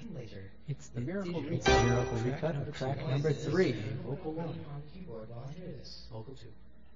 It's the Miracle Recut of track number 3, vocal 1. On keyboard while I hear this. Vocal 2.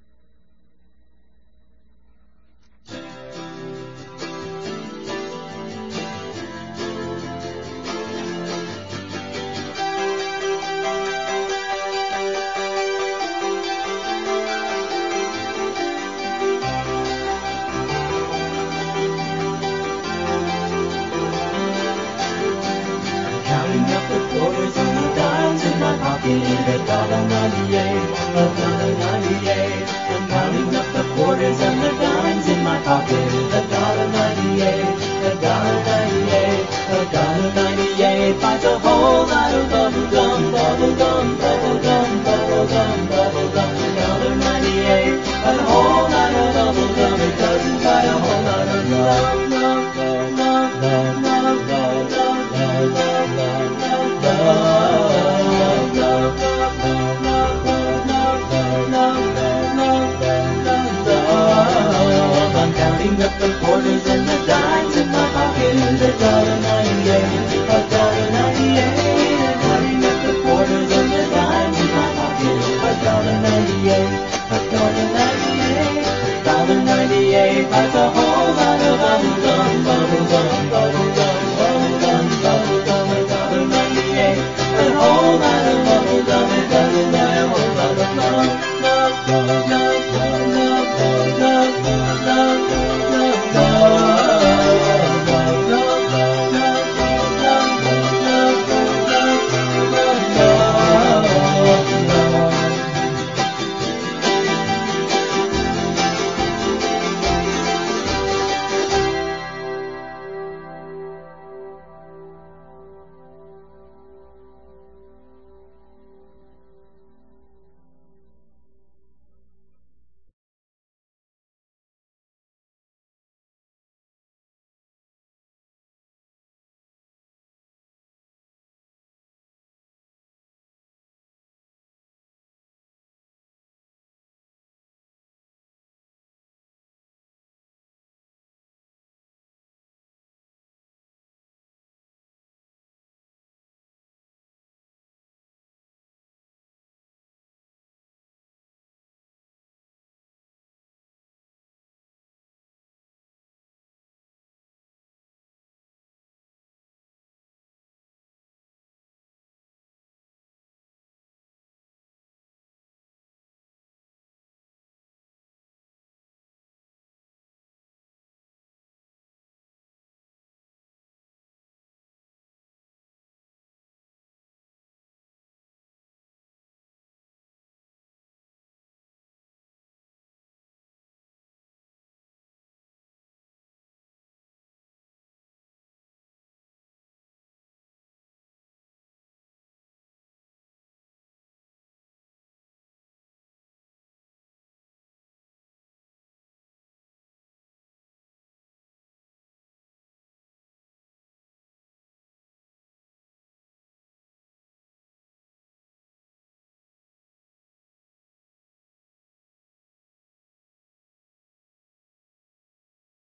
Counting up the quarters and the dimes in my pocket, $1.98. I'm counting up the quarters and the dimes in my pocket,